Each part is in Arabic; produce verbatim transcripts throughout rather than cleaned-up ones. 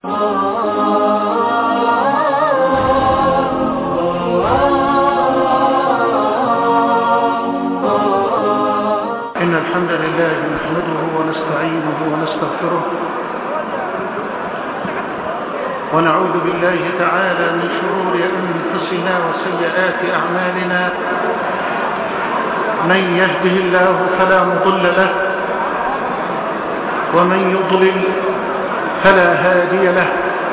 إن الحمد لله نحمده ونستعينه ونستغفره ونعوذ بالله تعالى من شرور أنفسنا وسيئات أعمالنا. من يهده الله فلا مضل له ومن يضلل فلا هادي له،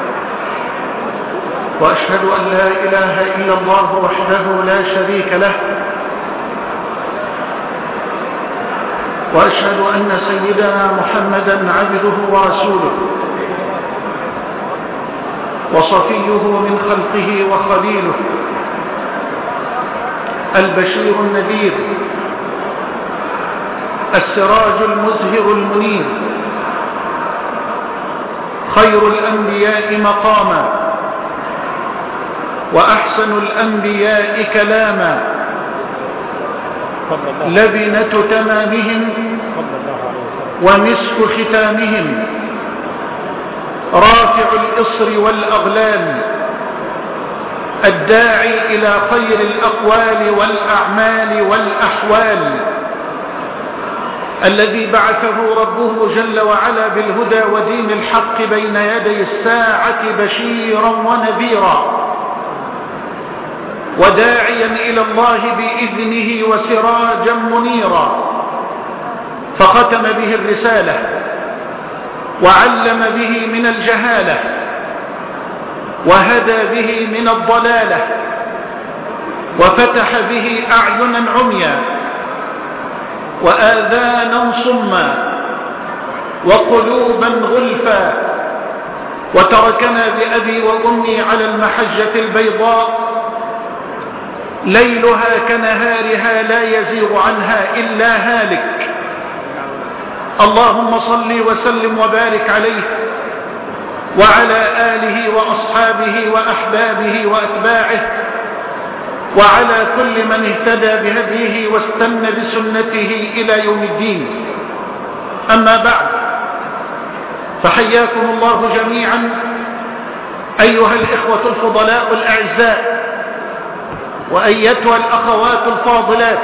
وأشهد أن لا إله إلا الله وحده لا شريك له، وأشهد أن سيدنا محمدا عبده ورسوله وصفيه من خلقه وخليله، البشير النذير، السراج المزهر المنير، خير الأنبياء مقاما وأحسن الأنبياء كلاما، لبنة تمامهم ونصف ختامهم، رافع الإصر والأغلال، الداعي إلى خير الأقوال والأعمال والأحوال، الذي بعثه ربه جل وعلا بالهدى ودين الحق بين يدي الساعة بشيرا ونذيرا، وداعيا إلى الله بإذنه وسراجا منيرا، فختم به الرسالة وعلم به من الجهالة وهدى به من الضلالة وفتح به أعينا عميا وآذانا صما وقلوبا غلفا، وتركنا بأبي وأمي على المحجة البيضاء ليلها كنهارها لا يزيغ عنها إلا هالك. اللهم صل وسلم وبارك عليه وعلى آله وأصحابه وأحبابه وأتباعه وعلى كل من اهتدى بهديه واستنى بسنته إلى يوم الدين. أما بعد، فحياكم الله جميعا أيها الإخوة الفضلاء الأعزاء، وأيتها الأخوات الفاضلات،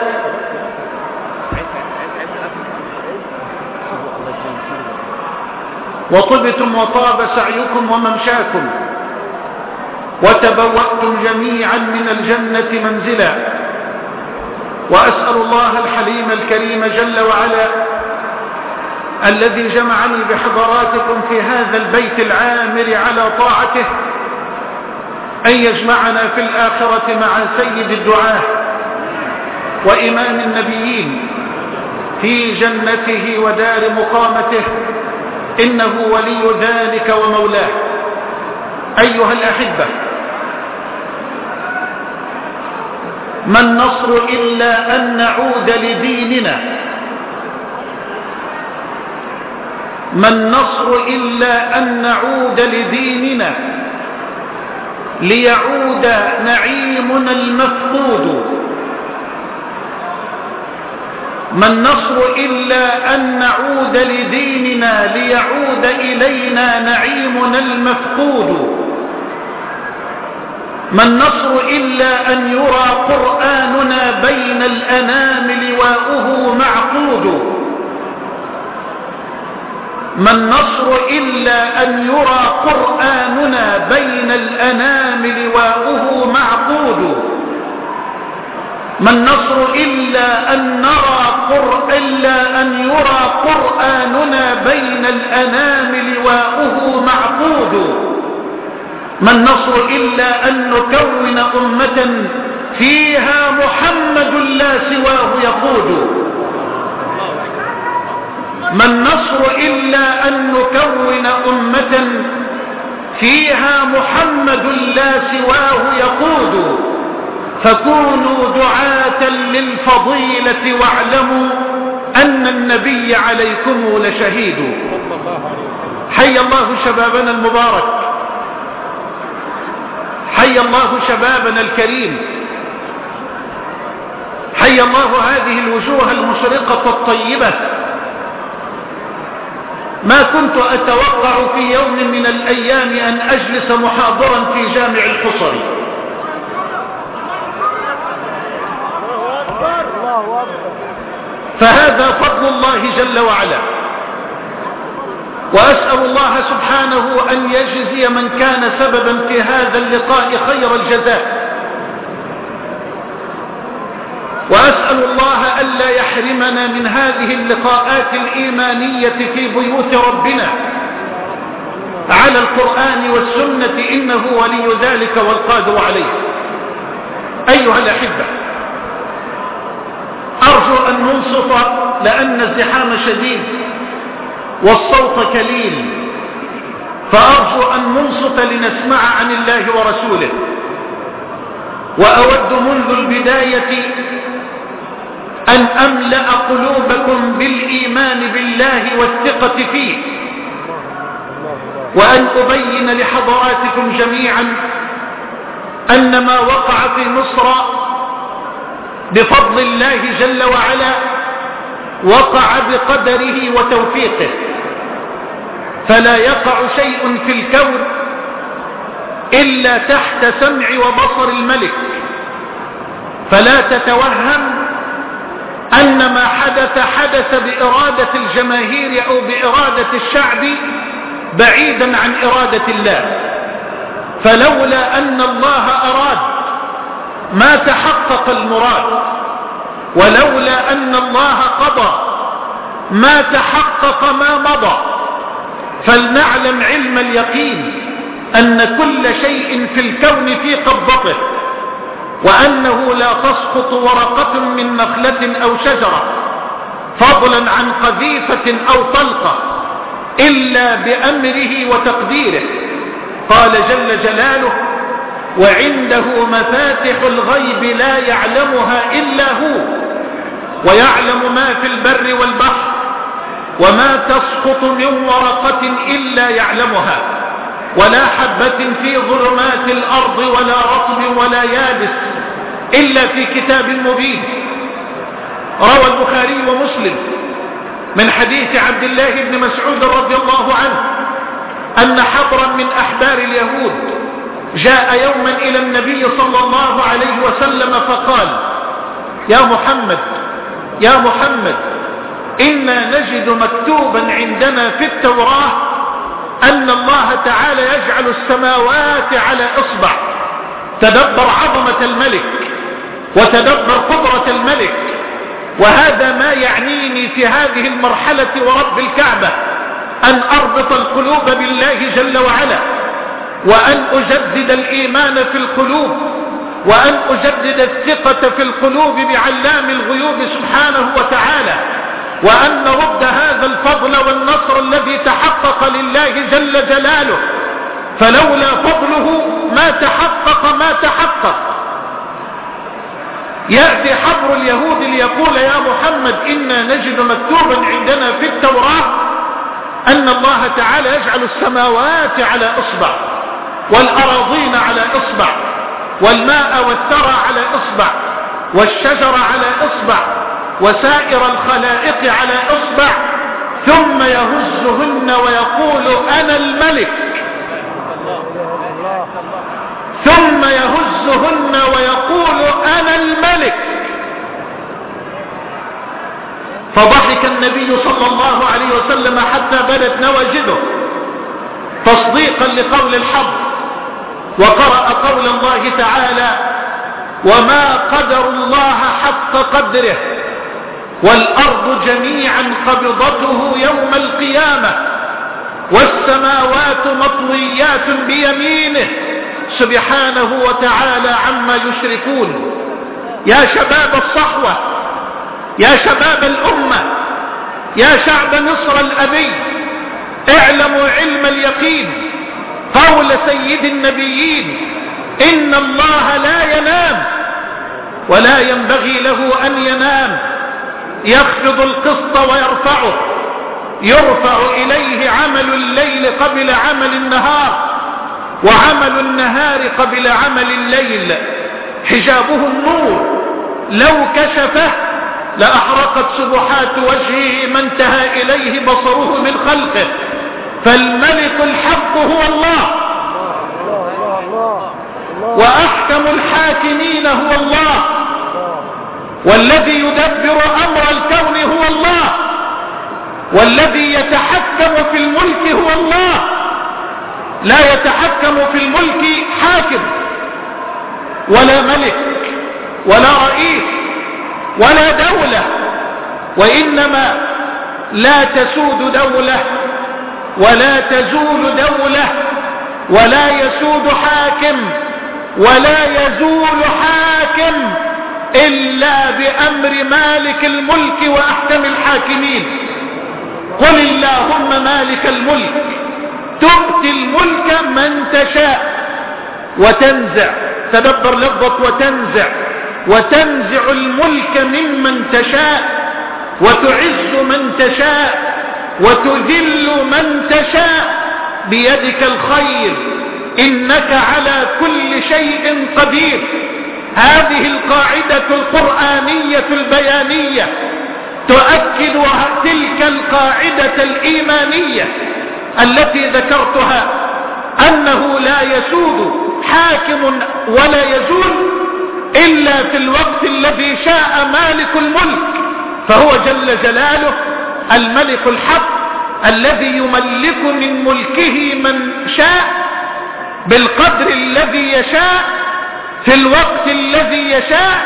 وطبتم وطاب سعيكم وممشاكم، وتبوأتم جميعا من الجنة منزلا. وأسأل الله الحليم الكريم جل وعلا الذي جمعني بحضراتكم في هذا البيت العامر على طاعته أن يجمعنا في الآخرة مع سيد الدعاة وإمام النبيين في جنته ودار مقامته، إنه ولي ذلك ومولاه. أيها الأحبة، ما النصر إلا أن نعود لديننا، ما النصر إلا أن نعود لديننا ليعود نعيمنا المفقود، ما النصر إلا أن نعود لديننا ليعود إلينا نعيمنا المفقود، ما النصر إلا أن يرى قرآننا بين الأنام لواؤه معقود، ما النصر إلا أن يرى قرآننا بين الأنام لواؤه معقود، ما النصر إلا أن نرى قر... إلا أن يرى قرآننا بين الأنام لواؤه معقود، ما النصر إلا أن نكون أمة فيها محمد لا سواه يقود، ما النصر إلا أن نكون أمة فيها محمد لا سواه يقود. فكونوا دعاة للفضيلة واعلموا أن النبي عليكم لشهيد. حي الله شبابنا المبارك، حي الله شبابنا الكريم، حي الله هذه الوجوه المشرقة الطيبة ما كنت أتوقع في يوم من الأيام أن أجلس محاضرا في جامع الحصري. فهذا فضل الله جل وعلا، وأسأل الله سبحانه أن يجزي من كان سببا في هذا اللقاء خير الجزاء، وأسأل الله ألا يحرمنا من هذه اللقاءات الإيمانية في بيوت ربنا على القرآن والسنة، إنه ولي ذلك والقادر عليه. أيها الأحبة، أرجو أن ننصت لأن الزحام شديد والصوت كليل، فأرجو أن ننصت لنسمع عن الله ورسوله. وأود منذ البداية أن أملأ قلوبكم بالإيمان بالله والثقة فيه، وأن أبين لحضراتكم جميعا أن ما وقع في مصر بفضل الله جل وعلا وقع بقدره وتوفيقه، فلا يقع شيء في الكون إلا تحت سمع وبصر الملك. فلا تتوهم أن ما حدث حدث بإرادة الجماهير أو بإرادة الشعب بعيدا عن إرادة الله، فلولا أن الله أراد ما تحقق المراد، ولولا أن الله قضى ما تحقق ما مضى. فلنعلم علم اليقين أن كل شيء في الكون في قبضته، وأنه لا تسقط ورقة من نخلة أو شجرة فضلا عن قذيفة أو طلقة إلا بأمره وتقديره. قال جل جلاله: وعنده مفاتح الغيب لا يعلمها إلا هو ويعلم ما في البر والبحر وما تسقط من ورقة إلا يعلمها ولا حبة في ظلمات الأرض ولا رطب ولا يابس إلا في كتاب مبين. روى البخاري ومسلم من حديث عبد الله بن مسعود رضي الله عنه أن حبرا من أحبار اليهود جاء يوما إلى النبي صلى الله عليه وسلم فقال: يا محمد يا محمد إنا نجد مكتوبا عندنا في التوراة أن الله تعالى يجعل السماوات على إصبع. تدبر عظمة الملك وتدبر قدرة الملك، وهذا ما يعنيني في هذه المرحلة ورب الكعبة، أن أربط القلوب بالله جل وعلا، وأن أجدد الإيمان في القلوب، وأن أجدد الثقة في القلوب بعلام الغيوب سبحانه وتعالى، وأن نرد هذا الفضل والنصر الذي تحقق لله جل جلاله، فلولا فضله ما تحقق ما تحقق. يأتي حبر اليهود ليقول: يا محمد إنا نجد مكتوبا عندنا في التوراة أن الله تعالى يجعل السماوات على إصبع والأراضين على إصبع والماء والثرى على إصبع والشجر على إصبع وسائر الخلائق على إصبع، ثم يهزهن ويقول: أنا الملك. ثم يهزهن ويقول: أنا الملك. فضحك النبي صلى الله عليه وسلم حتى بدت نواجذه تصديقا لقول الحق، وقرأ قول الله تعالى: وما قدر الله حق قدره والأرض جميعا قبضته يوم القيامة والسماوات مطويات بيمينه سبحانه وتعالى عما يشركون. يا شباب الصحوة، يا شباب الأمة، يا شعب مصر الأبي، اعلموا علم اليقين قول سيد النبيين: إن الله لا ينام ولا ينبغي له أن ينام، يخفض القسط ويرفعه، يرفع إليه عمل الليل قبل عمل النهار وعمل النهار قبل عمل الليل. حجابه النور، لو كشفه لأحرقت سبحات وجهه ما انتهى إليه بصره من خلقه. فالملك الحق هو الله، وأحكم الحاكمين هو الله، والذي يدبر أمر الكون هو الله، والذي يتحكم في الملك هو الله. لا يتحكم في الملك حاكم ولا ملك ولا رئيس ولا دولة، وإنما لا تسود دولة ولا تزول دولة ولا يسود حاكم ولا يزول حاكم إلا بأمر مالك الملك وأحكم الحاكمين. قل اللهم مالك الملك تؤتي الملك من تشاء وتنزع، تدبر لفظة وتنزع، وتنزع الملك ممن تشاء وتعز من تشاء وتذل من تشاء، بيدك الخير إنك على كل شيء قدير. هذه القاعدة القرآنية البيانية تؤكد تلك القاعدة الإيمانية التي ذكرتها، أنه لا يسود حاكم ولا يزول إلا في الوقت الذي شاء مالك الملك، فهو جل جلاله الملك الحق الذي يملك من ملكه من شاء بالقدر الذي يشاء في الوقت الذي يشاء،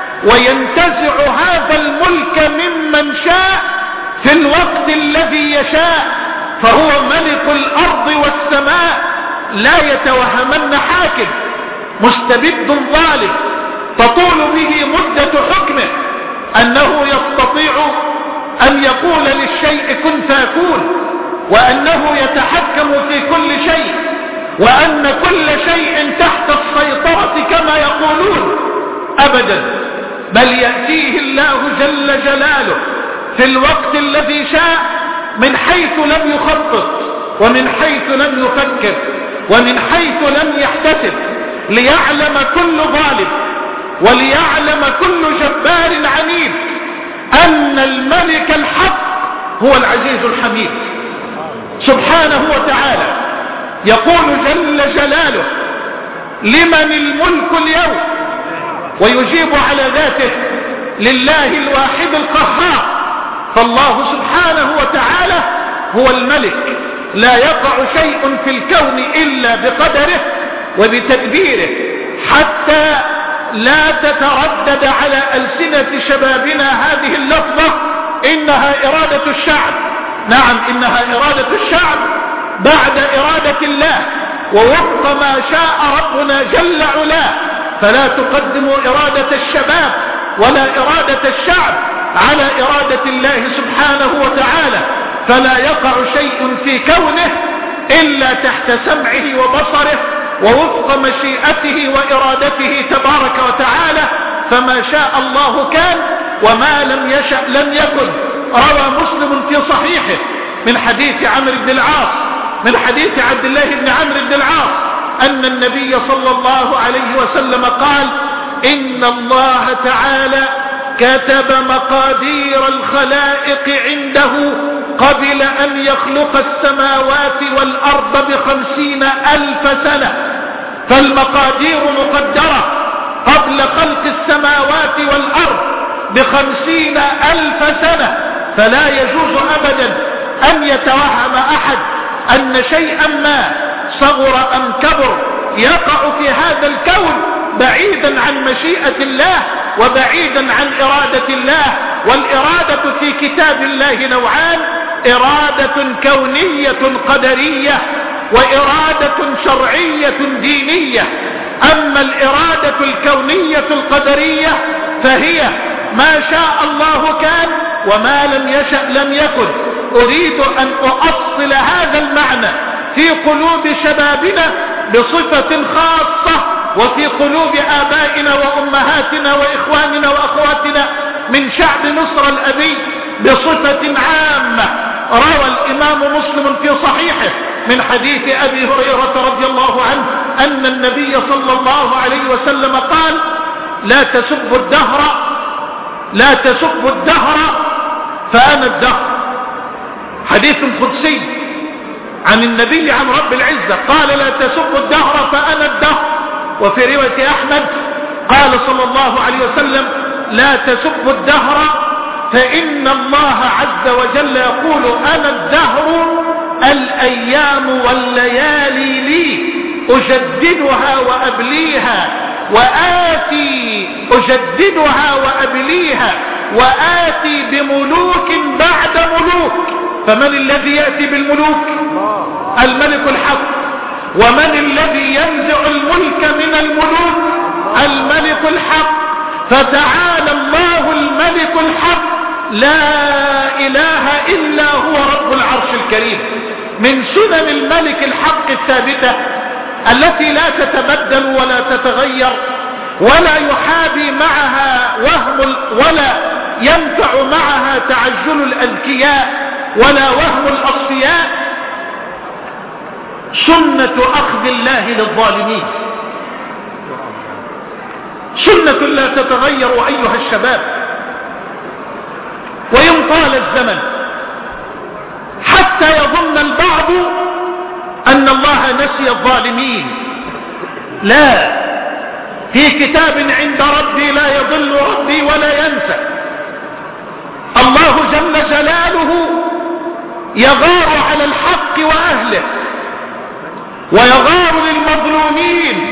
وينتزع هذا الملك ممن شاء في الوقت الذي يشاء. فهو ملك الأرض والسماء، لا يتوهمن حاكم مستبد ظالم تطول به مدة حكمه أنه يستطيع أن يقول للشيء كن فيكون، وأنه يتحكم في كل شيء، وأن كل شيء تحت السيطرة كما يقولون. أبدا، بل يأتيه الله جل جلاله في الوقت الذي شاء من حيث لم يخطط ومن حيث لم يفكر ومن حيث لم يحتسب، ليعلم كل ظالم وليعلم كل جبار عنيد أن الملك الحق هو العزيز الحميد سبحانه وتعالى. يقول جل جلاله لمن الملك اليوم، ويجيب على ذاته لله الواحد القهار. فالله سبحانه وتعالى هو الملك، لا يقع شيء في الكون إلا بقدره وبتدبيره، حتى لا تتردد على ألسنة شبابنا هذه اللفظة إنها إرادة الشعب. نعم، إنها إرادة الشعب بعد إرادة الله ووفق ما شاء ربنا جل علاه، فلا تقدموا إرادة الشباب ولا إرادة الشعب على إرادة الله سبحانه وتعالى. فلا يقع شيء في كونه إلا تحت سمعه وبصره ووفق مشيئته وإرادته تبارك وتعالى. فما شاء الله كان وما لم يشأ لم يكن. روى مسلم في صحيحه من حديث عمرو بن العاص من حديث عبد الله بن عمرو بن العاص أن النبي صلى الله عليه وسلم قال إن الله تعالى كتب مقادير الخلائق عنده قبل أن يخلق السماوات والأرض بخمسين ألف سنة. فالمقادير مقدرة قبل خلق السماوات والأرض بخمسين ألف سنة. فلا يجوز أبدا أن يتوهم أحد أن شيئا ما صغر أم كبر يقع في هذا الكون بعيدا عن مشيئة الله وبعيدا عن إرادة الله. والإرادة في كتاب الله نوعان: إرادة كونية قدرية وإرادة شرعية دينية. أما الإرادة الكونية القدرية فهي ما شاء الله كان وما لم يشأ لم يكن. أريد أن أؤصل هذا المعنى في قلوب شبابنا بصفة خاصة وفي قلوب آبائنا وأمهاتنا وإخواننا وأخواتنا من شعب مصر الأبي بصفة عامة. روى الإمام مسلم في صحيحه من حديث أبي هريرة رضي الله عنه أن النبي صلى الله عليه وسلم قال: لا تسبوا الدهر لا تسبوا الدهر فأنا الدهر. حديث قدسي عن النبي عن رب العزة قال لا تسبوا الدهر فأنا الدهر. وفي رواية أحمد قال صلى الله عليه وسلم لا تسبوا الدهر فإن الله عز وجل يقول أنا الدهر الأيام والليالي لي أجددها وأبليها وآتي أجددها وأبليها وآتي بملوك بعد ملوك. فمن الذي يأتي بالملوك؟ الملك الحق. ومن الذي ينزع الملك من الملوك؟ الملك الحق. فتعالى الله الملك الحق لا إله إلا هو رب العرش الكريم. من سنن الملك الحق الثابتة التي لا تتبدل ولا تتغير ولا يحابي معها وهم ولا ينفع معها تعجل الأذكياء ولا وهم الأصفياء سنة أخذ الله للظالمين، سنة لا تتغير أيها الشباب. وإن طال الزمن حتى يظن البعض أن الله نسي الظالمين، لا، في كتاب عند ربي لا يضل ربي ولا ينسى. الله جل جلاله يغار على الحق وأهله ويغار للمظلومين.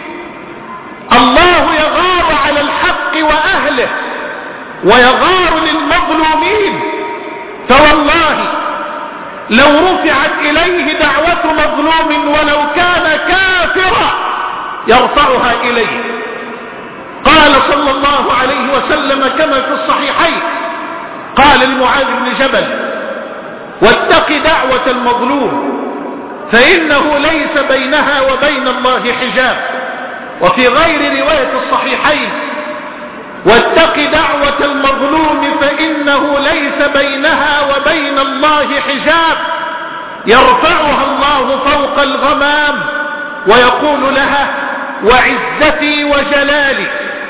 الله يغار على الحق وأهله ويغار للمظلومين. فوالله لو رفعت إليه دعوة مظلوم ولو كان كافرا يرفعها إليه. قال صلى الله عليه وسلم كما في الصحيحين قال لمعاذ بن جبل واتق دعوة المظلوم فإنه ليس بينها وبين الله حجاب. وفي غير رواية الصحيحين واتق دعوة المظلوم فإنه ليس بينها وبين الله حجاب يرفعها الله فوق الغمام ويقول لها وعزتي وجلالي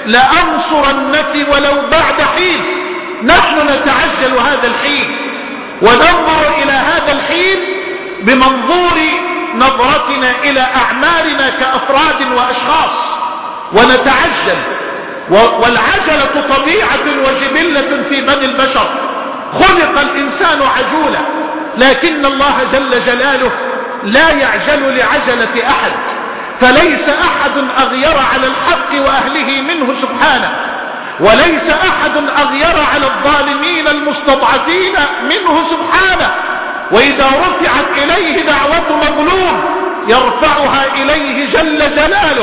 لأنصرنك ولو بعد حين. نحن نتعجل هذا الحين وننظر إلى هذا الحين بمنظور نظرتنا إلى أعمالنا كأفراد وأشخاص ونتعجل. والعجلة طبيعة وجبلة في بني البشر، خلق الإنسان عجولا، لكن الله جل جلاله لا يعجل لعجلة أحد، فليس أحد أغير على الحق وأهله منه سبحانه، وليس أحد أغير على الظالمين المستضعفين منه سبحانه. وإذا رفعت إليه دعوة مظلوم يرفعها إليه جل جلاله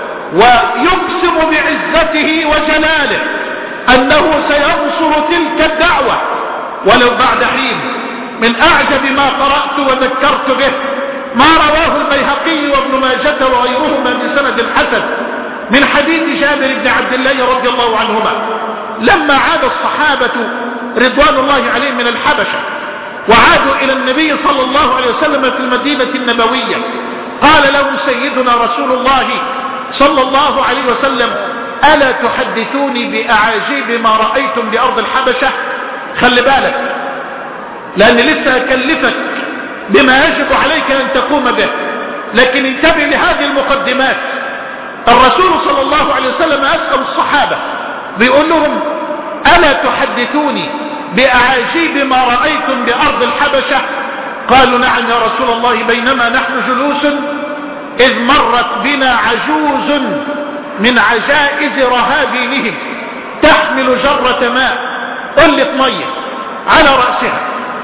ويقسم بعزته وجلاله أنه سينصر تلك الدعوة ولو بعد حين. من أعجب ما قرأت وذكرت به ما رواه البيهقي وابن ماجة وغيرهما بسند حسن من حديث جابر بن عبد الله رضي الله عنهما لما عاد الصحابة رضوان الله عليهم من الحبشة وعادوا إلى النبي صلى الله عليه وسلم في المدينة النبوية قال لهم سيدنا رسول الله صلى الله عليه وسلم ألا تحدثوني بأعاجيب ما رأيتم بأرض الحبشة؟ خلي بالك لأن لسه أكلفك بما يجب عليك أن تقوم به، لكن انتبه لهذه المقدمات. الرسول صلى الله عليه وسلم أسأل الصحابة بيقول لهم ألا تحدثوني بأعاجيب ما رأيتم بأرض الحبشة؟ قالوا نعم يا رسول الله بينما نحن جلوس إذ مرت بنا عجوز من عجائز رهابينهم تحمل جرة ماء قلة مية على رأسها.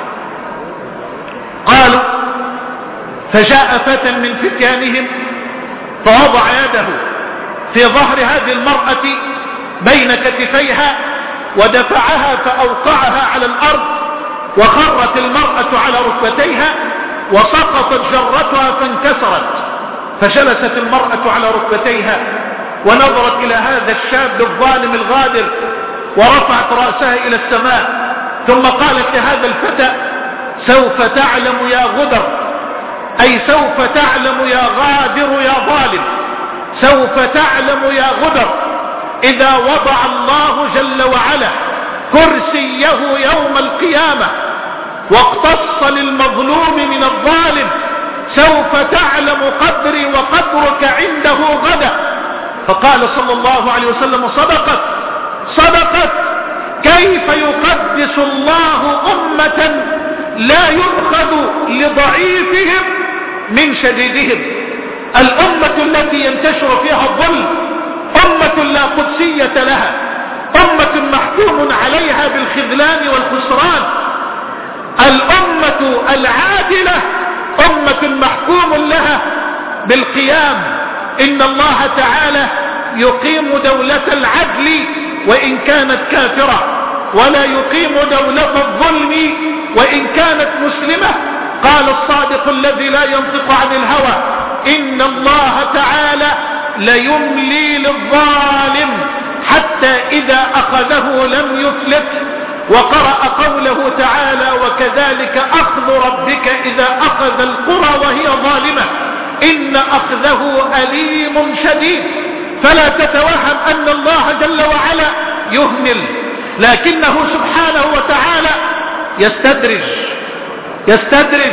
قالوا فجاء فتى من فتيانهم فوضع يده في ظهر هذه المرأة بين كتفيها ودفعها فأوقعها على الأرض وخرت المرأة على ركبتيها وسقطت جرتها فانكسرت، فجلست المرأة على ركبتيها ونظرت إلى هذا الشاب الظالم الغادر ورفعت رأسها إلى السماء ثم قالت لهذا الفتى سوف تعلم يا غدر، أي سوف تعلم يا غادر يا ظالم، سوف تعلم يا غدر إذا وضع الله جل وعلا كرسيه يوم القيامة واقتص للمظلوم من الظالم سوف تعلم قدري وقدرك عنده غدا. فقال صلى الله عليه وسلم صدقت صدقت. كيف يقدس الله أمة لا يؤخذ لضعيفهم من شديدهم؟ الأمة التي ينتشر فيها الظلم أمة لا قدسية لها، أمة محكوم عليها بالخذلان والخسران. الأمة العادلة أمة محكوم لها بالقيام. إن الله تعالى يقيم دولة العدل وإن كانت كافرة، ولا يقيم دولة الظلم وإن كانت مسلمة. قال الصادق الذي لا ينطق عن الهوى إن الله تعالى ليملي للظالم حتى إذا أخذه لم يفلت. وقرأ قوله تعالى وكذلك أخذ ربك إذا أخذ القرى وهي ظالمة إن أخذه أليم شديد. فلا تتوهم أن الله جل وعلا يهمل، لكنه سبحانه وتعالى يستدرج يستدرج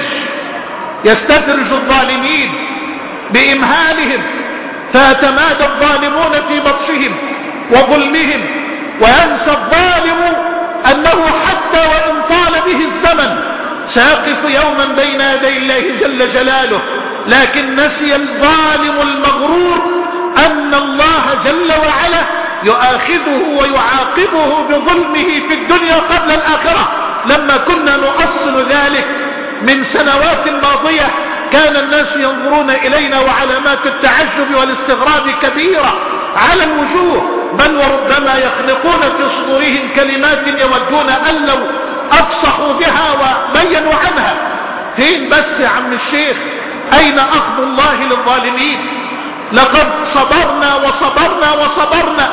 يستدرج الظالمين بإمهالهم، فيتمادى الظالمون في بطشهم وظلمهم، وينسى الظالم أنه حتى وإن طال به الزمن سيقف يوما بين يدي الله جل جلاله. لكن نسي الظالم المغرور أن الله جل وعلا يؤاخذه ويعاقبه بظلمه في الدنيا قبل الآخرة. لما كنا نؤصل ذلك من سنوات ماضية كان الناس ينظرون إلينا وعلامات التعجب والاستغراب كبيرة على الوجوه، بل وربما يخلقون في صدورهم كلمات يودون أن لو أفصحوا بها وبينوا عنها. فين بس يا عم الشيخ؟ أين أخذ الله للظالمين؟ لقد صبرنا وصبرنا وصبرنا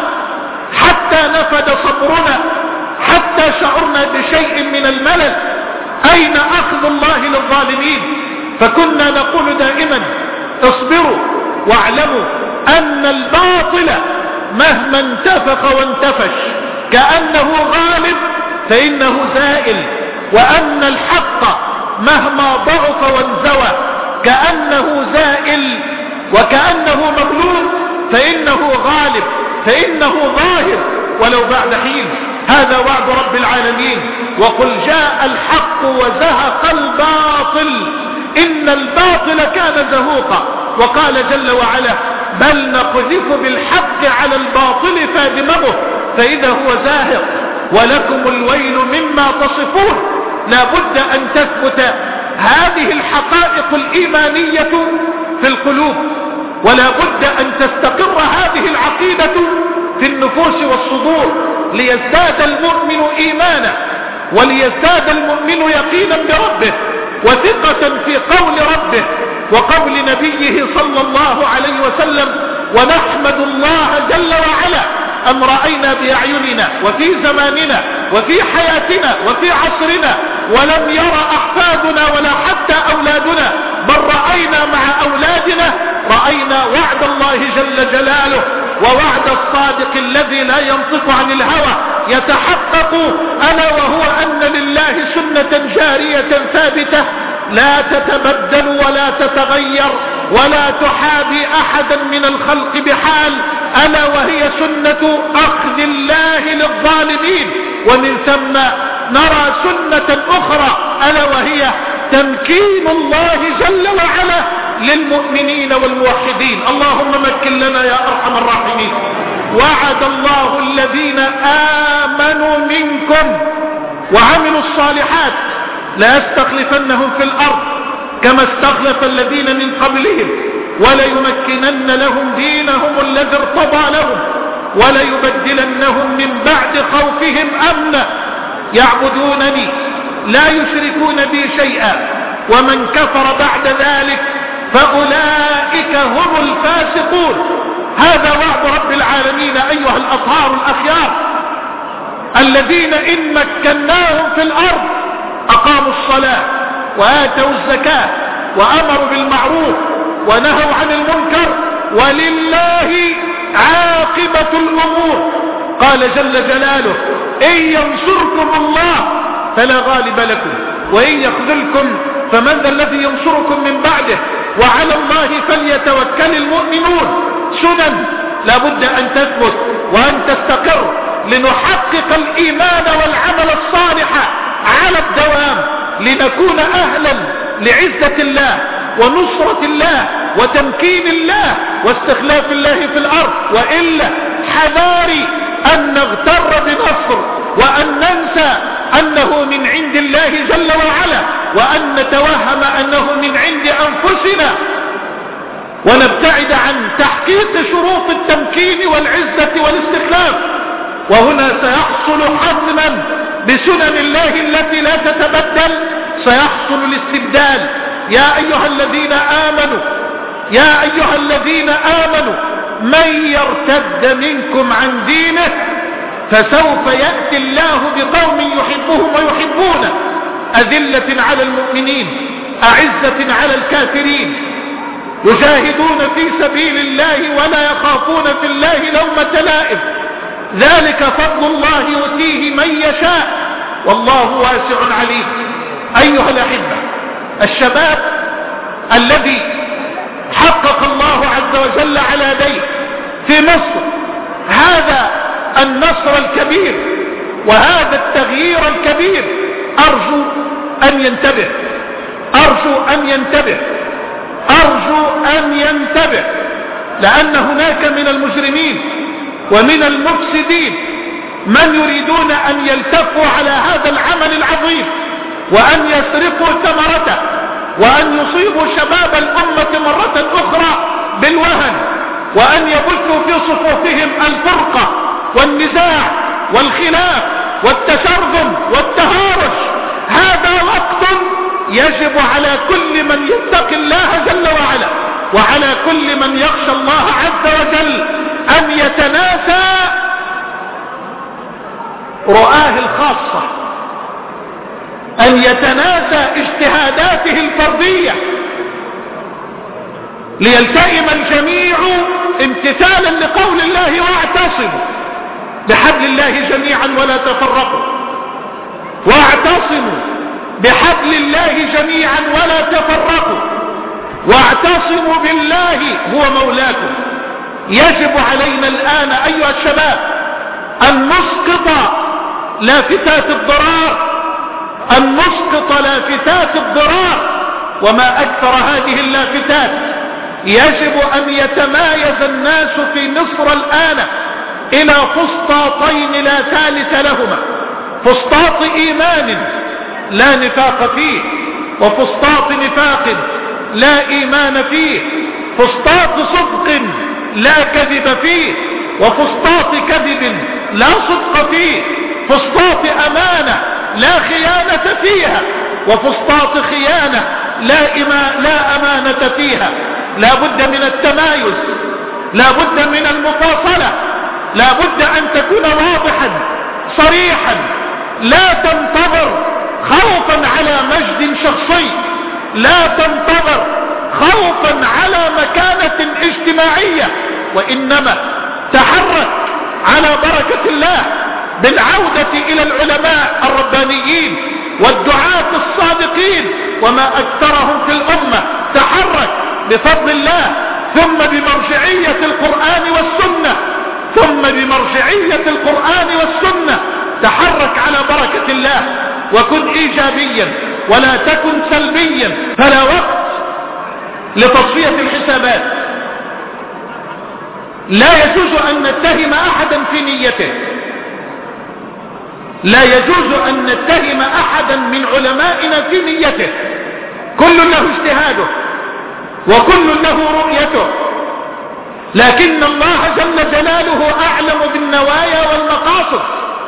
حتى نفد صبرنا، حتى شعرنا بشيء من الملل. أين أخذ الله للظالمين؟ فكنا نقول دائما اصبروا واعلموا أن الباطل مهما انتفخ وانتفش كأنه غالب فإنه زائل، وأن الحق مهما ضعف وانزوى كأنه زائل، وكأنه مغلوب فإنه غالب، فإنه ظاهر ولو بعد حين. هذا وعد رب العالمين. وقل جاء الحق وزهق الباطل إن الباطل كان زهوقا. وقال جل وعلا بل نقذف بالحق على الباطل فادمغه فإذا هو زاهق ولكم الويل مما تصفون. لا بد أن تثبت هذه الحقائق الإيمانية في القلوب، ولا بد أن تستقر هذه العقيدة في النفوس والصدور ليزداد المؤمن إيمانا، وليزداد المؤمن يقينا بربه وثقة في قول ربه وقول نبيه صلى الله عليه وسلم. ونحمد الله جل وعلا أن رأينا بأعيننا وفي زماننا وفي حياتنا وفي عصرنا ولم يرى أحفادنا ولا حتى أولادنا، بل رأينا مع أولادنا رأينا وعد الله جل جلاله ووعد الصادق الذي لا ينطق عن الهوى يتحقق، ألا وهو أن لله سنة جارية ثابتة لا تتبدل ولا تتغير ولا تحابي أحدا من الخلق بحال، ألا وهي سنة أخذ الله للظالمين. ومن ثم نرى سنة أخرى ألا وهي تمكين الله جل وعلا للمؤمنين والموحدين. اللهم مكن لنا يا أرحم الراحمين. وعد الله الذين آمنوا منكم وعملوا الصالحات لا يستخلفنهم في الأرض كما استخلف الذين من قبلهم وليمكنن لهم دينهم الذي ارتضى لهم وليبدلنهم من بعد خوفهم أمنا يعبدونني لا يشركون بي شيئا ومن كفر بعد ذلك فأولئك هم الفاسقون. هذا وعد رب العالمين أيها الأطهار الأخيار الذين إن مكناهم في الأرض أقاموا الصلاة وآتوا الزكاة وأمروا بالمعروف ونهوا عن المنكر ولله عاقبة الأمور. قال جل جلاله إن ينصركم الله فلا غالب لكم وإن يخذلكم فمن ذا الذي ينصركم من بعده وعلى الله فليتوكل المؤمنون. سنن لابد أن تثبت وأن تستقر لنحقق الإيمان والعمل الصالح على الدوام لنكون أهلا لعزة الله ونصرة الله وتمكين الله واستخلاف الله في الأرض. وإلا حذاري أن نغتر بنصر وأن ننسى أنه من عند الله جل وعلا وأن نتوهم أنه من عند أنفسنا ونبتعد عن تحقيق شروط التمكين والعزة والاستخلاف. وهنا سيحصل حتما بسنن الله التي لا تتبدل سيحصل الاستبدال. يا أيها الذين آمنوا يا أيها الذين آمنوا من يرتد منكم عن دينه فسوف يأتي الله بقوم يحبهم ويحبونه أذلة على المؤمنين أعزة على الكافرين يجاهدون في سبيل الله ولا يخافون في الله لومة لائم. ذلك فضل الله يؤتيه من يشاء والله واسع عليم. أيها الأحبة الشباب الذي حقق الله عز وجل على يديه في مصر هذا النصر الكبير وهذا التغيير الكبير أرجو أن ينتبه أرجو أن ينتبه أرجو أن ينتبه لأن هناك من المجرمين ومن المفسدين من يريدون أن يلتفوا على هذا العمل العظيم وأن يسرقوا ثمرته وأن يصيبوا شباب الأمة مرة أخرى بالوهن وأن يبثوا في صفوفهم الفرقة والنزاع والخلاف والتشرذم والتهارش. هذا وقت يجب على كل من يتقي الله جل وعلا وعلى كل من يخشى الله عز وجل أن يتناسى رؤاه الخاصة أن يتناسى اجتهاداته الفردية ليلتئم الجميع امتثالا لقول الله واعتصموا بحبل الله جميعا ولا تفرقوا واعتصموا بحبل الله جميعا ولا تفرقوا واعتصموا بالله هو مولاكم. يجب علينا الآن أيها الشباب أن نسقط لافتات الضرار أن نسقط لافتات الضرار وما أكثر هذه اللافتات. يجب أن يتمايز الناس في مصر الآن إلى فسطاطين لا ثالث لهما فسطاط إيمان لا نفاق فيه وفسطاط نفاق لا إيمان فيه فسطاط صدق لا كذب فيه وفسطاط كذب لا صدق فيه فسطاط أمانة لا خيانة فيها وفسطاط خيانة لا, إما لا أمانة فيها. لا بد من التمايز لا بد من المفاصلة لا بد أن تكون واضحا صريحا لا تنتظر خوفا على مجد شخصي لا تنتظر خوفا على مكانة اجتماعية وإنما تحرك على بركة الله بالعودة إلى العلماء الربانيين والدعاة الصادقين وما أكثرهم في الأمة. تحرك بفضل الله ثم بمرجعية القرآن والسنة ثم بمرجعية القرآن والسنة تحرك على بركة الله وكن إيجابيا ولا تكن سلبيا. فلا وقت لتصفية الحسابات. لا يجوز أن نتهم أحدا في نيته لا يجوز أن نتهم أحدا من علمائنا في نيته. كل له اجتهاده وكل له رؤيته لكن الله جل جلاله أعلم بالنوايا والمقاصد.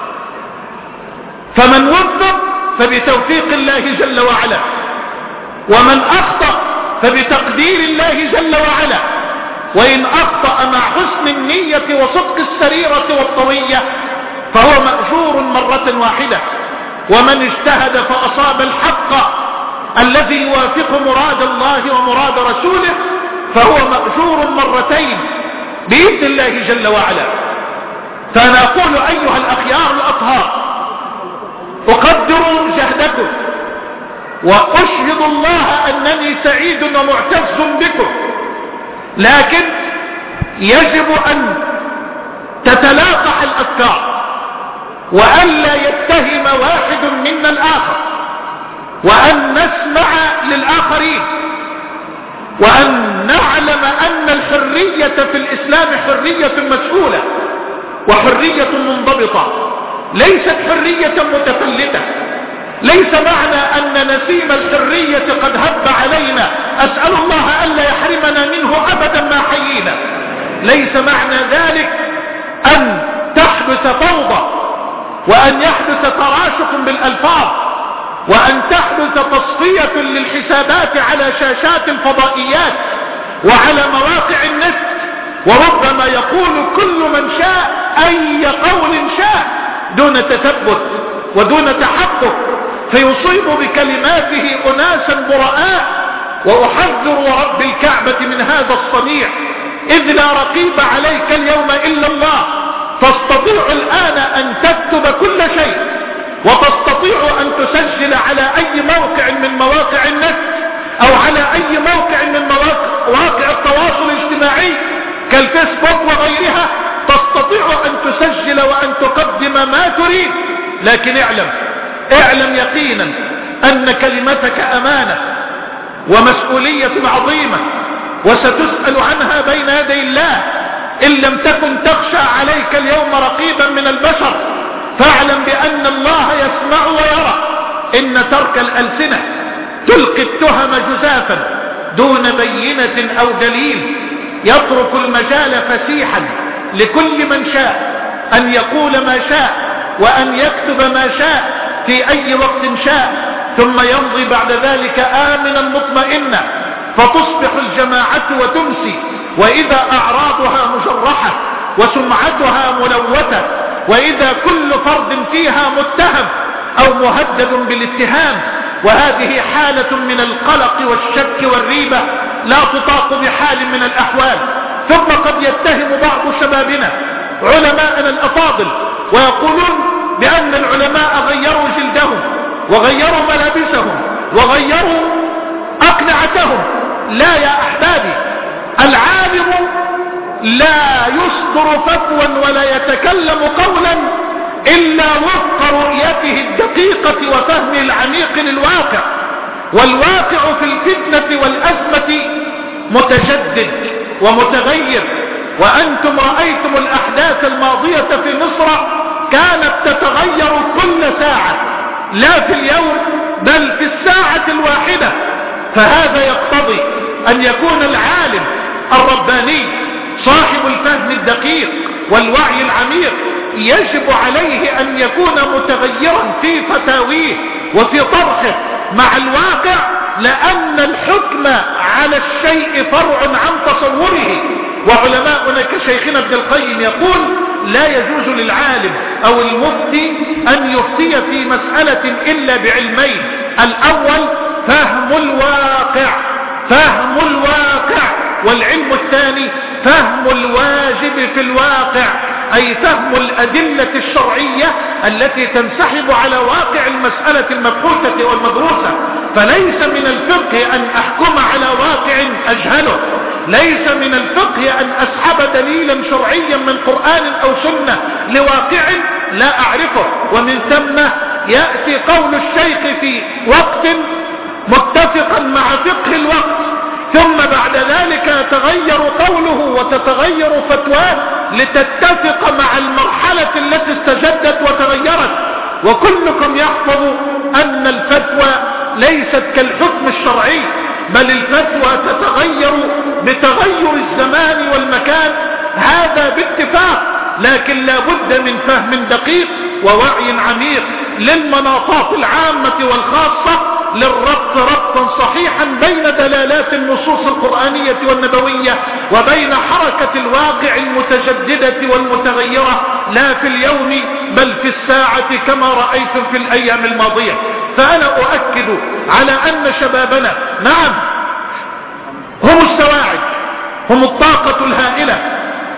فمن وفق فبتوفيق الله جل وعلا ومن أخطأ فبتقدير الله جل وعلا. وإن أخطأ مع حسن النية وصدق السريرة والطوية فهو مأجور مرة واحدة. ومن اجتهد فأصاب الحق الذي يوافق مراد الله ومراد رسوله فهو مأجور مرتين بإذن الله جل وعلا. فأنا أقول أيها الأخيار الأطهار أقدر جهدكم وأشهد الله أنني سعيد ومعتز بكم، لكن يجب أن تتلاقح الأفكار وألا يتهم واحد منا الآخر، وأن نسمع للآخرين، وأن نعلم أن الحرية في الإسلام حرية مسؤولة وحرية منضبطة، ليست حرية متفلتة. ليس معنى أن نسيم الحرية قد هب علينا أسأل الله ألا يحرمنا منه أبدا ما حيينا. ليس معنى ذلك أن تحدث فوضى، وأن يحدث تراشق بالألفاظ، وأن تحدث تصفية للحسابات على شاشات الفضائيات وعلى مواقع النت، وربما يقول كل من شاء أي قول شاء دون تثبت ودون تحقق، فيصيب بكلماته أناسا براء. وأحذر ورب الكعبة من هذا الصنيع، إذ لا رقيب عليك اليوم إلا الله. تستطيع الآن أن تكتب كل شيء، وتستطيع أن تسجل على أي موقع من مواقع النت أو على أي موقع من مواقع التواصل الاجتماعي كالفيسبوك وغيرها. تستطيع أن تسجل وأن تقدم ما تريد، لكن اعلم اعلم يقينا أن كلمتك أمانة ومسؤولية عظيمة، وستسأل عنها بين يدي الله. إن لم تكن تخشى عليك اليوم رقيبا من البشر، فاعلم بأن الله يسمع ويرى. إن ترك الألسنة تلقي التهم جزافا دون بينة أو دليل، يترك المجال فسيحا لكل من شاء أن يقول ما شاء وأن يكتب ما شاء في أي وقت شاء، ثم يمضي بعد ذلك آمنا مطمئنا، فتصبح الجماعة وتمسي وإذا أعراضها مجرحة وسمعتها ملوثة، وإذا كل فرد فيها متهم أو مهدد بالاتهام. وهذه حالة من القلق والشك والريبة لا تطاق بحال من الأحوال. ثم قد يتهم بعض شبابنا علماءنا الأفاضل ويقولون بأن العلماء غيروا جلدهم وغيروا ملابسهم وغيروا أقنعتهم. لا يا أحبابي، العالم لا يصدر فتوى ولا يتكلم قولا إلا وفق رؤيته الدقيقة وفهمه العميق للواقع. والواقع في الفتنة والأزمة متجدد ومتغير. وأنتم رأيتم الأحداث الماضية في مصر كانت تتغير كل ساعة، لا في اليوم بل في الساعة الواحدة. فهذا يقتضي أن يكون العالم الرباني صاحب الفهم الدقيق والوعي العميق يجب عليه أن يكون متغيرا في فتاويه وفي طرحه مع الواقع، لأن الحكم على الشيء فرع عن تصوره. وعلماؤنا كشيخنا ابن القيم يقول لا يجوز للعالم أو المفتي أن يفتي في مسألة إلا بعلمين: الأول فهم الواقع فهم الواقع والعلم الثاني فهم الواجب في الواقع، أي فهم الأدلة الشرعية التي تنسحب على واقع المسألة المبحوثة والمدروسة. فليس من الفقه أن أحكم على واقع أجهله، ليس من الفقه أن أسحب دليلا شرعيا من قرآن أو سنة لواقع لا أعرفه، ومن ثم يأتي قول الشيخ في وقت متفقا مع فقه الوقت، ثم بعد ذلك يتغير قوله وتتغير فتواه لتتفق مع المرحلة التي استجدت وتغيرت. وكلكم يحفظ أن الفتوى ليست كالحكم الشرعي، بل الفتوى تتغير بتغير الزمان والمكان، هذا باتفاق. لكن لا بد من فهم دقيق ووعي عميق للمناطات العامة والخاصة، للربط ربطا صحيحا بين دلالات النصوص القرآنية والنبوية وبين حركة الواقع المتجددة والمتغيرة، لا في اليوم بل في الساعة كما رأيتم في الأيام الماضية. فأنا أؤكد على أن شبابنا نعم هم السواعد، هم الطاقة الهائلة،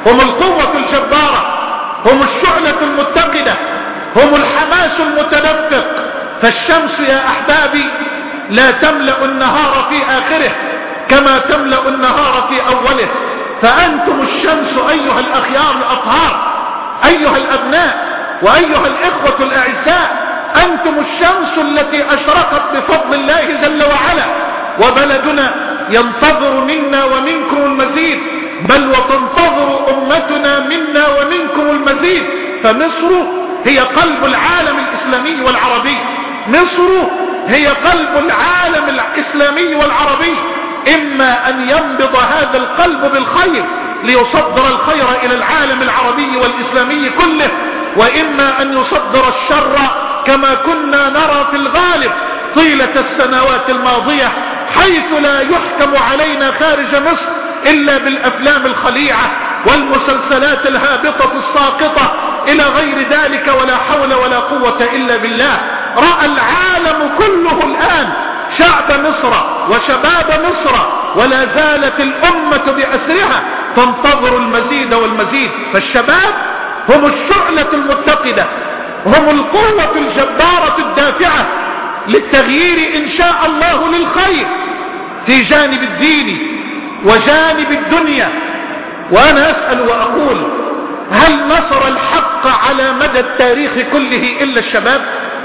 هم القوة الجبارة، هم الشعلة المتقدة، هم الحماس المتدفق. فالشمس يا أحبابي لا تملأ النهار في آخره كما تملأ النهار في أوله. فأنتم الشمس أيها الأخيار الأطهار، أيها الأبناء وأيها الإخوة الأعزاء، أنتم الشمس التي أشرقت بفضل الله جل وعلا، وبلدنا ينتظر منا ومنكم المزيد، بل وتنتظر أمتنا منا ومنكم المزيد. فمصر هي قلب العالم الإسلامي والعربي، مصر هي قلب العالم الإسلامي والعربي. إما أن ينبض هذا القلب بالخير ليصدر الخير إلى العالم العربي والإسلامي كله، وإما أن يصدر الشر كما كنا نرى في الغالب طيلة السنوات الماضية، حيث لا يحكم علينا خارج مصر إلا بالأفلام الخليعة والمسلسلات الهابطة الساقطة إلى غير ذلك، ولا حول ولا قوة إلا بالله. رأى العالم كله الآن شعب مصر وشباب مصر، ولا زالت الأمة بأسرها تنتظر المزيد والمزيد. فالشباب هم الشعلة المتقدة، هم القوة الجبارة الدافعة للتغيير إن شاء الله للخير في جانب الدين وجانب الدنيا. وأنا أسأل وأقول: هل نصر الحق على مدى التاريخ كله إلا الشباب؟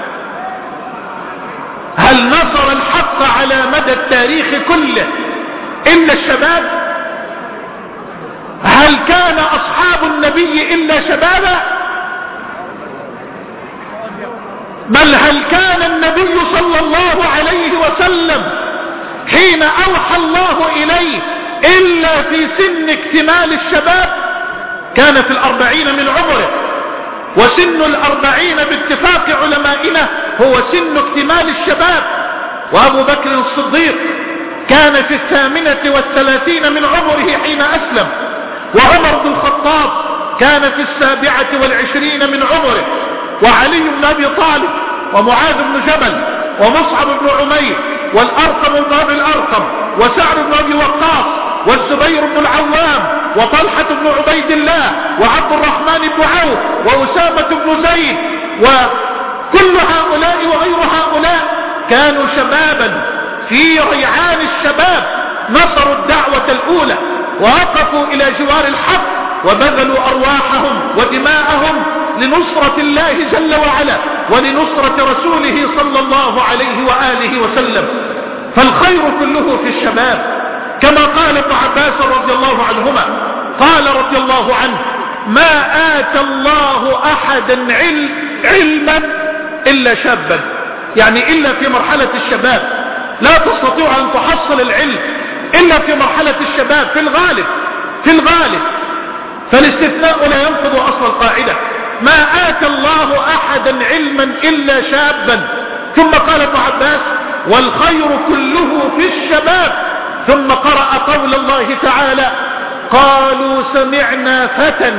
هل نصر الحق على مدى التاريخ كله إلا الشباب؟ هل كان أصحاب النبي إلا شبابا؟ بل هل كان النبي صلى الله عليه وسلم حين أوحى الله إليه إلا في سن اكتمال الشباب؟ كان في الأربعين من عمره، وسن الأربعين باتفاق علمائنا هو سن اكتمال الشباب. وأبو بكر الصديق كان في الثامنة والثلاثين من عمره حين أسلم، وعمر بن الخطاب كان في السابعة والعشرين من عمره، وعلي بن أبي طالب ومعاذ بن جبل ومصعب بن عمير والأرقم بن أبي الأرقم وسعد بن أبي وقاص والزبير بن العوام وطلحة بن عبيد الله وعبد الرحمن بن عوف وأسامة بن زيد، وكل هؤلاء وغير هؤلاء كانوا شبابا في ريعان الشباب، نصروا الدعوة الأولى ووقفوا إلى جوار الحق وبذلوا أرواحهم ودماءهم لنصرة الله جل وعلا ولنصرة رسوله صلى الله عليه وآله وسلم. فالخير كله في الشباب، كما قال ابن عباس رضي الله عنهما، قال رضي الله عنه: ما آتى الله أحدا علم علما إلا شابا، يعني إلا في مرحلة الشباب. لا تستطيع أن تحصل العلم إلا في مرحلة الشباب في الغالب في الغالب فالاستثناء لا ينقض أصل القاعدة. ما آتى الله أحدا علما إلا شابا. ثم قال ابن عباس: والخير كله في الشباب. ثم قرأ قول الله تعالى: قالوا سمعنا فتى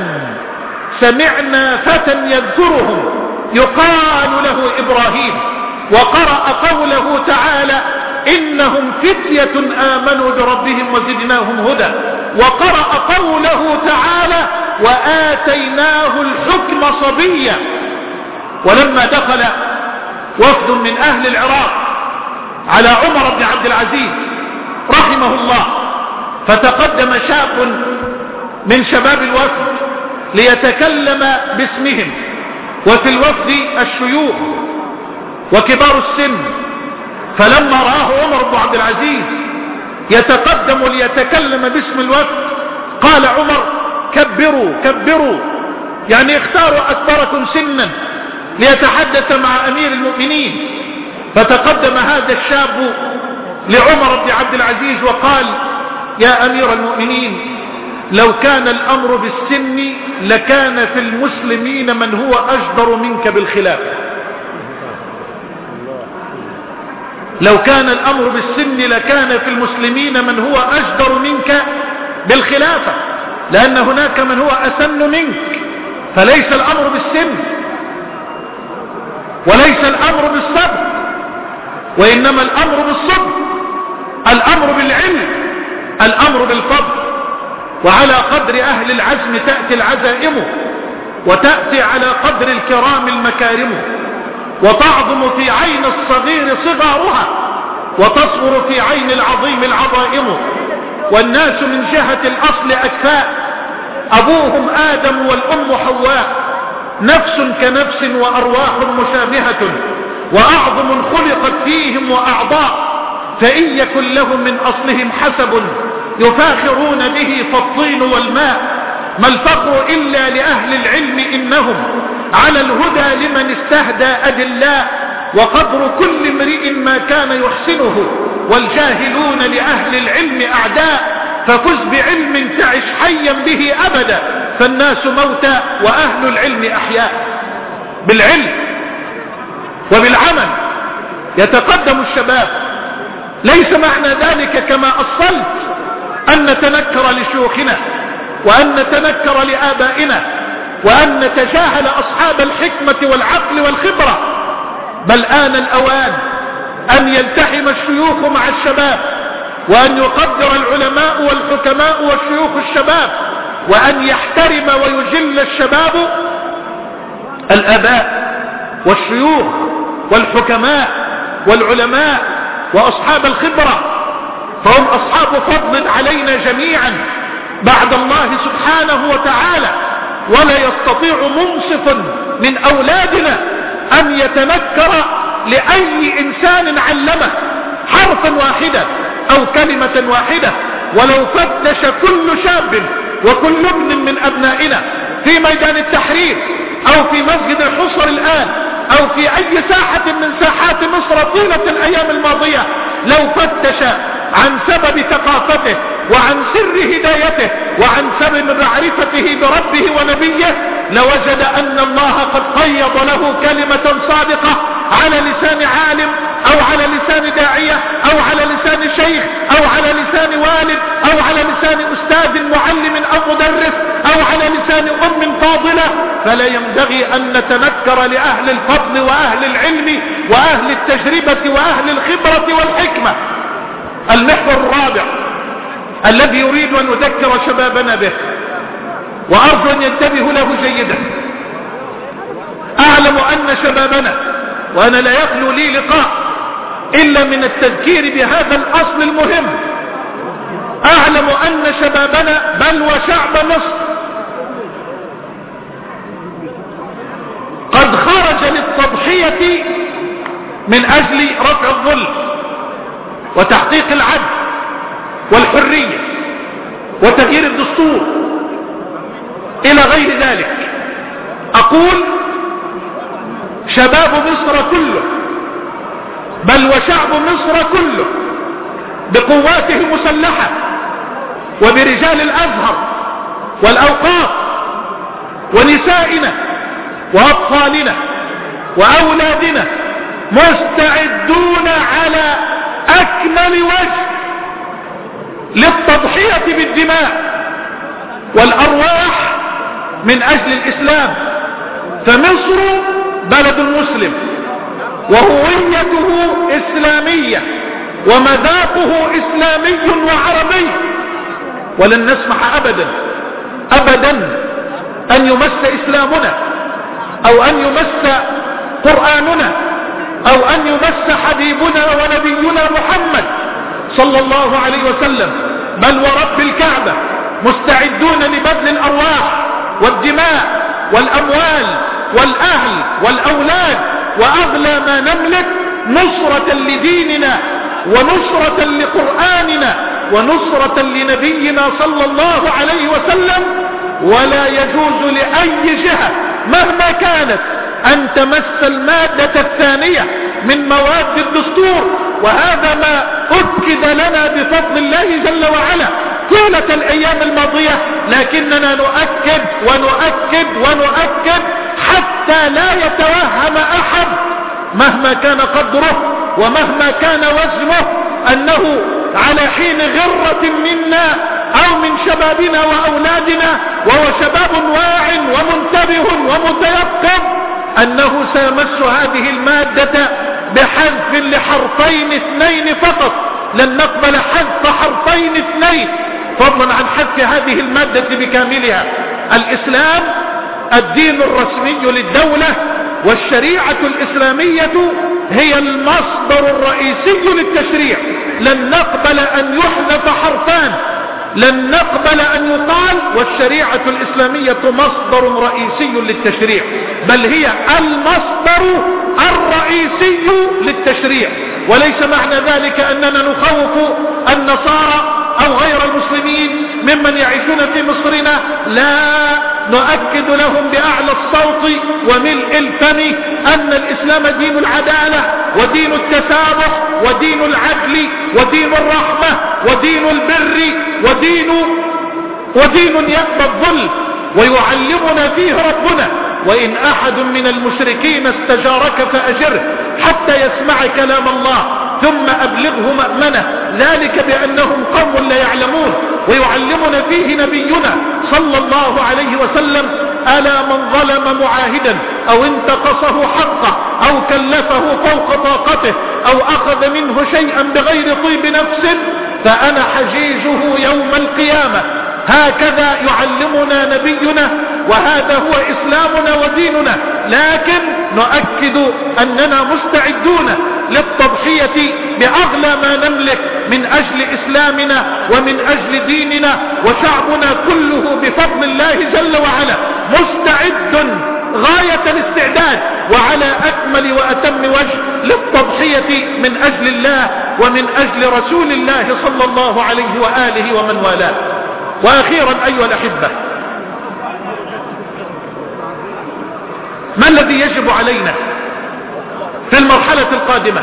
سمعنا فتى يذكرهم يقال له إبراهيم. وقرأ قوله تعالى: إنهم فتية آمنوا بربهم وزدناهم هدى. وقرأ قوله تعالى: وآتيناه الحكم صبيا. ولما دخل وفد من أهل العراق على عمر بن عبد العزيز رحمه الله، فتقدم شاب من شباب الوفد ليتكلم باسمهم، وفي الوفد الشيوخ وكبار السن. فلما رآه عمر بن عبد العزيز يتقدم ليتكلم باسم الوفد قال عمر: كبروا كبروا، يعني اختاروا أكبركم سنا ليتحدث مع أمير المؤمنين. فتقدم هذا الشاب لعمر بن عبد العزيز وقال: يا أمير المؤمنين، لو كان الأمر بالسن لكان في المسلمين من هو أجدر منك بالخلافة. لو كان الأمر بالسن لكان في المسلمين من هو أجدر منك بالخلافة، لأن هناك من هو أسن منك. فليس الأمر بالسن وليس الأمر بالصبر، وإنما الأمر بالصبر، الأمر بالعلم، الأمر بالفضل. وعلى قدر أهل العزم تأتي العزائم، وتأتي على قدر الكرام المكارم، وتعظم في عين الصغير صغارها، وتصغر في عين العظيم العظائم. والناس من جهة الأصل أكفاء، أبوهم آدم والأم حواء، نفس كنفس وأرواح مشابهة، وأعظم خلقت فيهم وأعضاء، فإن يكن لهم من أصلهم حسب يفاخرون به فالطين والماء، ما الفقر إلا لأهل العلم إنهم على الهدى لمن استهدى أدلاء، وقدر كل امرئ ما كان يحسنه، والجاهلون لأهل العلم أعداء، ففز بعلم تعش حيا به أبدا، فالناس موتى وأهل العلم أحياء. بالعلم وبالعمل يتقدم الشباب. ليس معنى ذلك كما أصلت أن نتنكر لشيوخنا، وأن نتنكر لآبائنا، وأن نتجاهل أصحاب الحكمة والعقل والخبرة، بل آن الأوان أن يلتحم الشيوخ مع الشباب، وأن يقدر العلماء والحكماء والشيوخ الشباب، وأن يحترم ويجل الشباب الآباء والشيوخ والحكماء والعلماء وأصحاب الخبرة، فهم أصحاب فضل علينا جميعا بعد الله سبحانه وتعالى. ولا يستطيع منصف من أولادنا أن يتنكر لأي إنسان علمه حرفا واحدا أو كلمة واحدة، ولو فتش كل شاب وكل ابن من أبنائنا في ميدان التحرير أو في مسجد الحصر الآن أو في أي ساحة من ساحات مصر طيلة الأيام الماضية، لو فتش عن سبب ثقافته وعن سر هدايته وعن سبب معرفته بربه ونبيه، لوجد أن الله قد قيض له كلمة صادقة على لسان عالم أو على لسان داعية أو على لسان شيخ أو على لسان والد أو على لسان أستاذ معلم أو مدرس أو على لسان أم فاضلة. فلا ينبغي أن نتنكر لأهل الفضل وأهل العلم وأهل التجربة وأهل الخبرة والحكمة. المحور الرابع الذي يريد أن نذكر شبابنا به، وأرجو أن ينتبهوا له جيدا. أعلم أن شبابنا، وأنا لا يخلو لي لقاء إلا من التذكير بهذا الأصل المهم، أعلم أن شبابنا بل وشعب مصر قد خرج للتضحية من أجل رفع الظلم وتحقيق العدل والحرية وتغيير الدستور إلى غير ذلك. أقول شباب مصر كله بل وشعب مصر كله بقواته المسلحة وبرجال الأزهر والأوقاف ونسائنا وأطفالنا وأولادنا مستعدون على أكمل وجه للتضحية بالدماء والأرواح من أجل الإسلام. فمصر بلد مسلم وهويته إسلامية ومذاقه إسلامي وعربي، ولن نسمح أبدا أبدا أن يمس إسلامنا أو أن يمس قرآننا أو أن يمس حبيبنا ونبينا محمد صلى الله عليه وسلم، بل ورب الكعبة مستعدون لبذل الأرواح والدماء والأموال والأهل والأولاد وأغلى ما نملك نصرة لديننا ونصرة لقرآننا ونصرة لنبينا صلى الله عليه وسلم. ولا يجوز لأي جهة مهما كانت أن تمس المادة الثانية من مواد الدستور، وهذا ما أكد لنا بفضل الله جل وعلا طيلة الأيام الماضية، لكننا نؤكد ونؤكد ونؤكد حتى لا يتوهم أحد مهما كان قدره ومهما كان وزنه أنه على حين غرة منا أو من شبابنا وأولادنا وهو شباب واع ومنتبه ومتيقظ أنه سيمس هذه المادة بحذف لحرفين اثنين فقط. لن نقبل حذف حرفين اثنين فضلا عن حذف هذه المادة بكاملها. الإسلام الدين الرسمي للدولة، والشريعة الإسلامية هي المصدر الرئيسي للتشريع. لن نقبل أن يحذف حرفان، لن نقبل أن يقال والشريعة الإسلامية مصدر رئيسي للتشريع، بل هي المصدر الرئيسي للتشريع. وليس معنى ذلك أننا نخوف النصارى أو غير المسلمين ممن يعيشون في مصرنا، لا، نؤكد لهم بأعلى الصوت وملء الفم أن الإسلام دين العدالة ودين التسامح ودين العدل ودين الرحمة ودين البر ودين ودين يأبى الظلم، ويعلمنا فيه ربنا: وإن أحد من المشركين استجارك فأجره حتى يسمع كلام الله ثم أبلغه مأمنه، ذلك بأنهم قوم لا يعلمون. ويعلمنا فيه نبينا صلى الله عليه وسلم: ألا من ظلم معاهدا أو انتقصه حقه أو كلفه فوق طاقته أو أخذ منه شيئا بغير طيب نفس فأنا حجيجه يوم القيامة. هكذا يعلمنا نبينا، وهذا هو إسلامنا وديننا. لكن نؤكد أننا مستعدون للتضحية بأغلى ما نملك من أجل إسلامنا ومن أجل ديننا، وشعبنا كله بفضل الله جل وعلا مستعد غاية الاستعداد وعلى أكمل وأتم وجه للتضحية من أجل الله ومن أجل رسول الله صلى الله عليه وآله ومن والاه. وأخيرا أيها الأحبة، ما الذي يجب علينا في المرحلة القادمة؟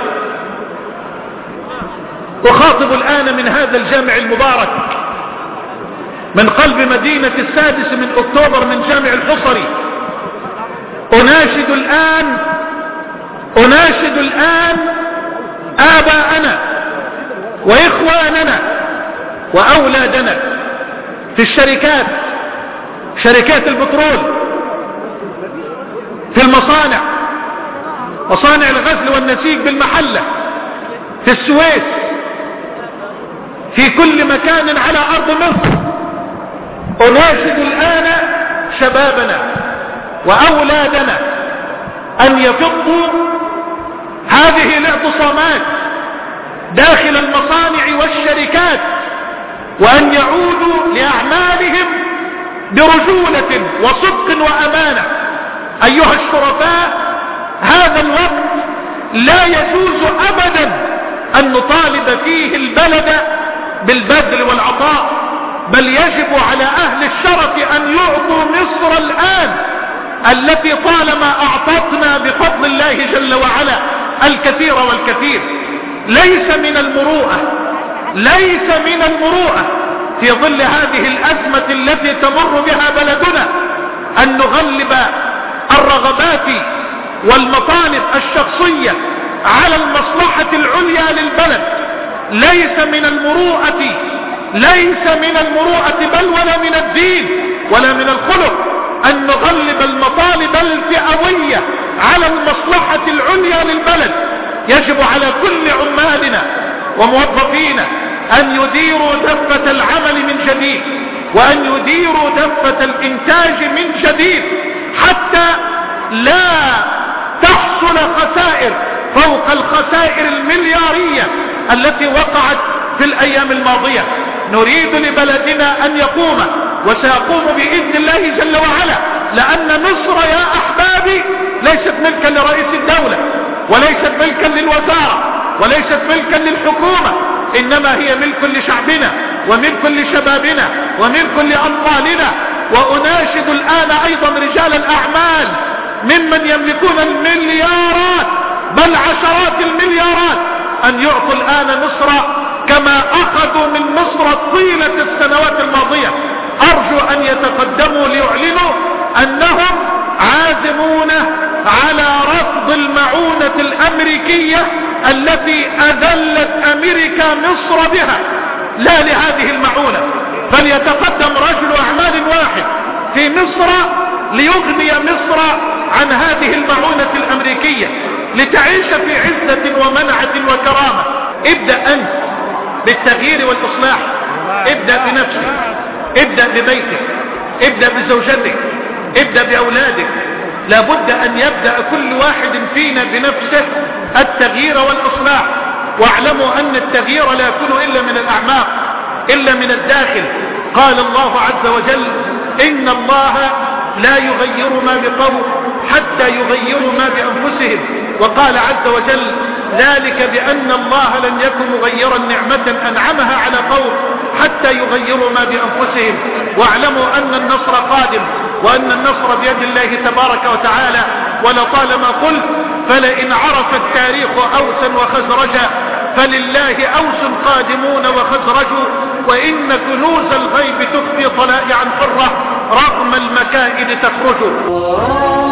أخاطب الآن من هذا الجامع المبارك من قلب مدينة السادس من أكتوبر من جامع الحصري، أناشد الآن أناشد الآن آباءنا وإخواننا وأولادنا في الشركات، شركات البترول، في المصانع، مصانع الغزل والنسيج بالمحلة، في السويس، في كل مكان على أرض مصر. أناشد الآن شبابنا وأولادنا أن يفضوا هذه الاعتصامات داخل المصانع والشركات، وأن يعودوا لأعمالهم برجولة وصدق وأمانة. أيها الشرفاء، هذا الوقت لا يجوز أبدا أن نطالب فيه البلد بالبذل والعطاء، بل يجب على أهل الشرف أن يعطوا مصر الآن التي طالما أعطتنا بفضل الله جل وعلا الكثير والكثير. ليس من المروءة ليس من المروءة في ظل هذه الأزمة التي تمر بها بلدنا أن نغلب الرغبات والمطالب الشخصية على المصلحة العليا للبلد. ليس من المروءة ليس من المروءة بل ولا من الدين ولا من الخلق أن نغلب المطالب الفئوية على المصلحة العليا للبلد. يجب على كل عمالنا وموظفينا أن يديروا دفة العمل من جديد، وأن يديروا دفة الإنتاج من جديد، حتى لا تحصل خسائر فوق الخسائر المليارية التي وقعت في الأيام الماضية. نريد لبلدنا أن يقوم، وسيقوم بإذن الله جل وعلا، لأن مصر يا أحبابي ليست ملكا لرئيس الدولة، وليست ملكا للوزارة، وليست ملكا للحكومة، إنما هي ملك لشعبنا وملك لشبابنا وملك لأطفالنا. وأناشد الآن أيضا رجال الأعمال ممن يملكون المليارات بل عشرات المليارات أن يعطوا الآن مصر كما أخذوا من مصر طيلة السنوات الماضية. أرجو أن يتقدموا ليعلنوا أنهم عازمون على رفض المعونة الأمريكية التي أذلت أمريكا مصر بها، لا لهذه المعونة. فليتقدم رجل أعمال واحد في مصر ليغني مصر عن هذه المعونة الأمريكية لتعيش في عزة ومنعة وكرامة. ابدأ أنت بالتغيير والإصلاح، ابدأ بنفسك، ابدأ ببيتك، ابدأ بزوجتك، ابدأ بأولادك. لابد أن يبدأ كل واحد فينا بنفسه التغيير والإصلاح. واعلموا أن التغيير لا يكون إلا من الأعماق، إلا من الداخل. قال الله عز وجل: إن الله لا يغير ما بقوم حتى يغيروا ما بأنفسهم. وقال عز وجل: ذلك بأن الله لم يكن مغيرا نعمة أنعمها على قوم حتى يغيروا ما بأنفسهم. واعلموا أن النصر قادم، وأن النصر بيد الله تبارك وتعالى. ولطالما قلت: فلئن عرف التاريخ أوسا وخزرجا فلله أوس قادمون وخزرج، وإن كنوز الغيب تخفي طلائعا حرة رغم المكائد تخرج.